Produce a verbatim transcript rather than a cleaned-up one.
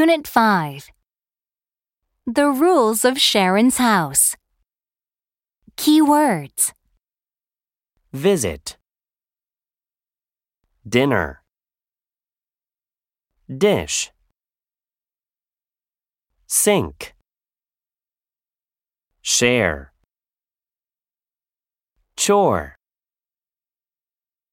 Unit five. The rules of Sharon's house. Key words. Visit, dinner, dish, sink, share, chore.